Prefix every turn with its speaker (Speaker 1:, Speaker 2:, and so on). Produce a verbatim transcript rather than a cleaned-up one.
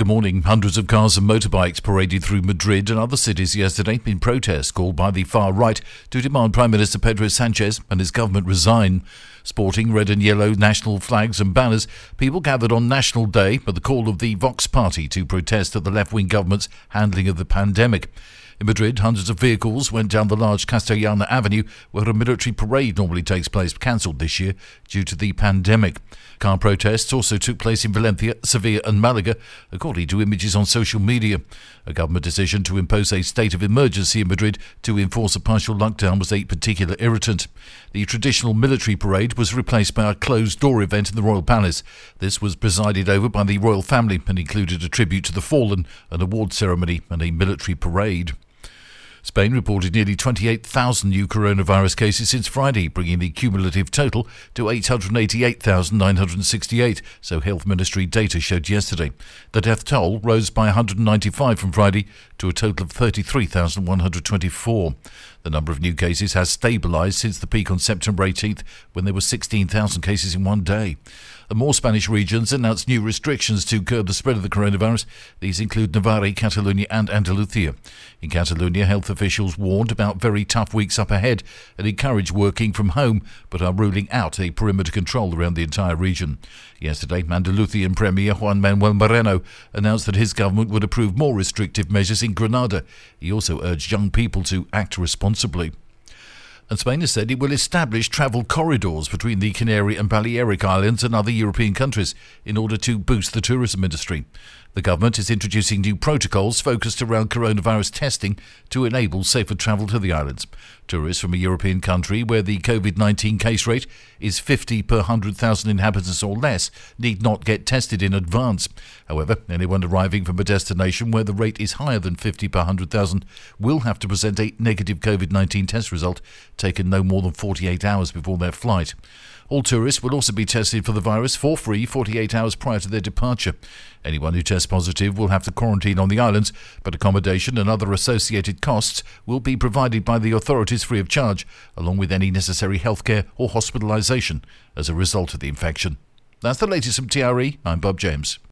Speaker 1: Good morning. Hundreds of cars and motorbikes paraded through Madrid and other cities yesterday in protest called by the far right to demand Prime Minister Pedro Sanchez and his government resign. Sporting red and yellow national flags and banners, people gathered on National Day at the call of the Vox Party to protest at the left-wing government's handling of the pandemic. In Madrid, hundreds of vehicles went down the large Castellana Avenue, where a military parade normally takes place, cancelled this year due to the pandemic. Car protests also took place in Valencia, Sevilla and Malaga, according to images on social media. A government decision to impose a state of emergency in Madrid to enforce a partial lockdown was a particular irritant. The traditional military parade was replaced by a closed-door event in the Royal Palace. This was presided over by the royal family and included a tribute to the fallen, an award ceremony and a military parade. Spain reported nearly twenty-eight thousand new coronavirus cases since Friday, bringing the cumulative total to eight hundred eighty-eight thousand nine hundred sixty-eight, so Health Ministry data showed yesterday. The death toll rose by one hundred ninety-five from Friday to a total of thirty-three thousand one hundred twenty-four. The number of new cases has stabilised since the peak on September eighteenth, when there were sixteen thousand cases in one day. And more Spanish regions announced new restrictions to curb the spread of the coronavirus. These include Navarra, Catalonia and Andalusia. In Catalonia, health officials warned about very tough weeks up ahead and encouraged working from home, but are ruling out a perimeter control around the entire region. Yesterday, Andalusian Premier Juan Manuel Moreno announced that his government would approve more restrictive measures in Granada. He also urged young people to act responsibly. And Spain has said it will establish travel corridors between the Canary and Balearic Islands and other European countries in order to boost the tourism industry. The government is introducing new protocols focused around coronavirus testing to enable safer travel to the islands. Tourists from a European country where the covid nineteen case rate is fifty per one hundred thousand inhabitants or less need not get tested in advance. However, anyone arriving from a destination where the rate is higher than fifty per one hundred thousand will have to present a negative covid nineteen test result taken no more than forty-eight hours before their flight. All tourists will also be tested for the virus for free forty-eight hours prior to their departure. Anyone who tests positive will have to quarantine on the islands, but accommodation and other associated costs will be provided by the authorities free of charge, along with any necessary healthcare or hospitalisation as a result of the infection. That's the latest from T R E. I'm Bob James.